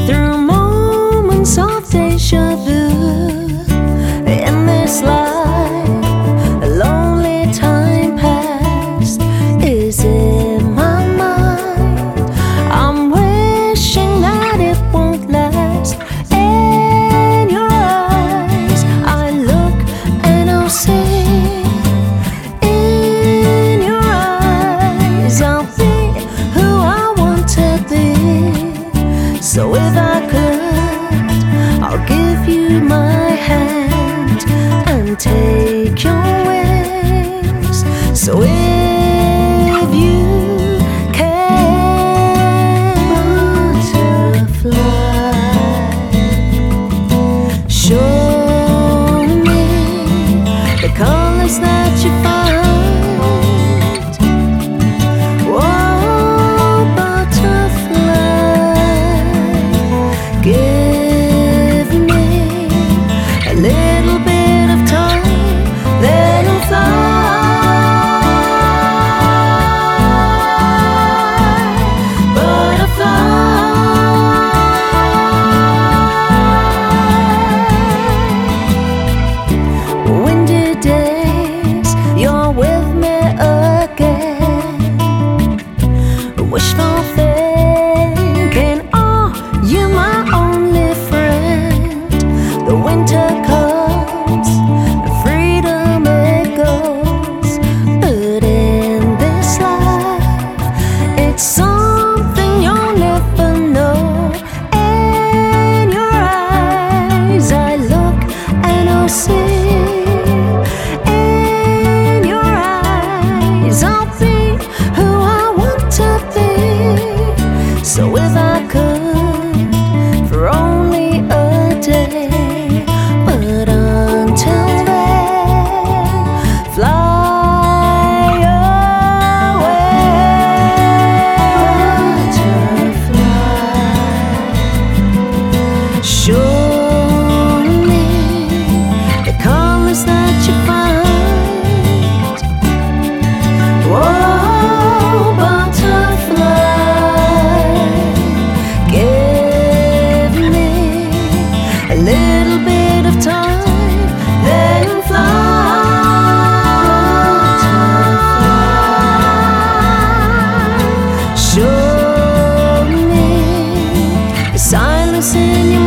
through moments of deja vu. In this life, a lonely time past is in my mind. I'm wishing that it won't last. In your eyes, I look and I'll see. In your eyes, I'll be who I want to be. So if I could, I'll give you my hand and take your wings. So if you can, butterfly, show me the colors that you find. Oh, butterfly, give me a little bit of time, then I'll fly. Butterfly, windy days, you're with me again. Wishful thinking, oh, you're my only friend. The winter comes, and freedom it goes. But in this life, it's something you'll never know. In your eyes, I look and I'll see. In your eyes, I'll be who I want to be. So if I could, for only a day, but until then, fly away. Butterfly, show me the colors that you find. Whoa, butterfly, give me a little bit of time, then fly. Show me the silence in your